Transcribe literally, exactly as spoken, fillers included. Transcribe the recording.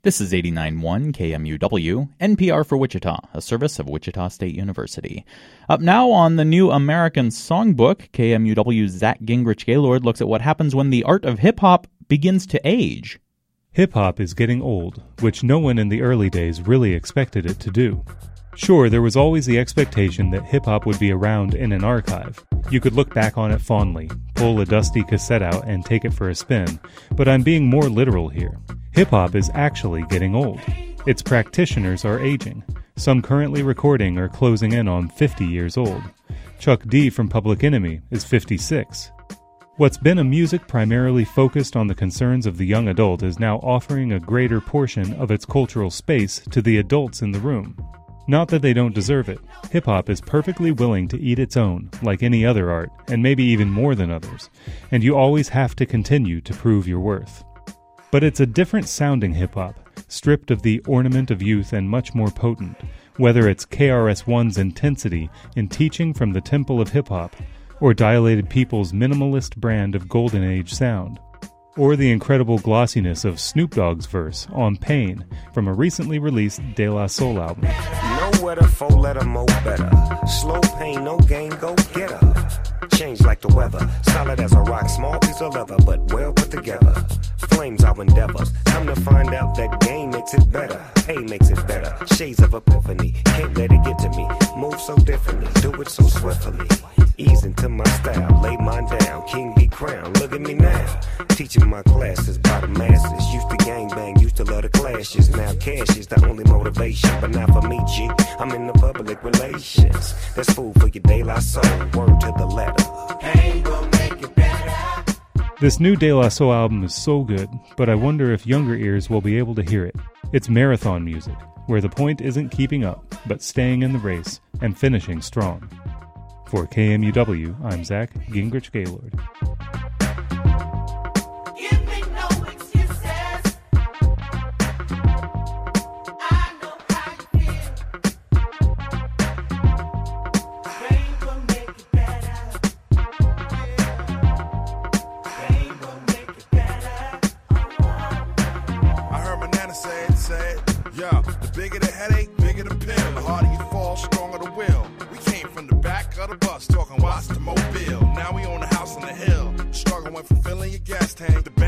This is eighty-nine point one K M U W, N P R for Wichita, a service of Wichita State University. Up now on the New American Songbook, K M U W's Zach Gingrich Gaylord looks at what happens when the art of hip-hop begins to age. Hip-hop is getting old, which no one in the early days really expected it to do. Sure, there was always the expectation that hip-hop would be around in an archive. You could look back on it fondly, pull a dusty cassette out and take it for a spin, but I'm being more literal here. Hip-hop is actually getting old. Its practitioners are aging. Some currently recording are closing in on fifty years old. Chuck D from Public Enemy is fifty-six. What's been a music primarily focused on the concerns of the young adult is now offering a greater portion of its cultural space to the adults in the room. Not that they don't deserve it. Hip-hop is perfectly willing to eat its own, like any other art, and maybe even more than others, and you always have to continue to prove your worth. But it's a different sounding hip-hop, stripped of the ornament of youth and much more potent, whether it's K R S One's intensity in teaching from the temple of hip-hop, or Dilated People's minimalist brand of golden age sound, or the incredible glossiness of Snoop Dogg's verse on Pain from a recently released De La Soul album. Nowhere to four letter mo better. Slow pain, no gain, go get her. Change like the weather, solid as a rock, small piece of leather, but well put together. Flames our endeavors, time to find out that game makes it better. Hey makes it better, shades of epiphany, can't let it get to me. Move so differently, do it so swiftly. Ease into my style, lay mine down, king be crowned, look at me now. Teaching my classes by the masses, used to gangbang, used to love the clashes. Now cash is the only motivation, but not for me, G. I'm in the public relations. That's food for your De La Soul, word to the letter. Pain will make it better. This new De La Soul album is so good, but I wonder if younger ears will be able to hear it. It's marathon music, where the point isn't keeping up, but staying in the race and finishing strong. For K M U W, I'm Zach Gingrich Gaylord. Yeah, the bigger the headache, bigger the pill. The harder you fall, stronger the will. We came from the back of the bus, talking watch the mobile. Now we own a house on the hill. Struggle went from filling your gas tank to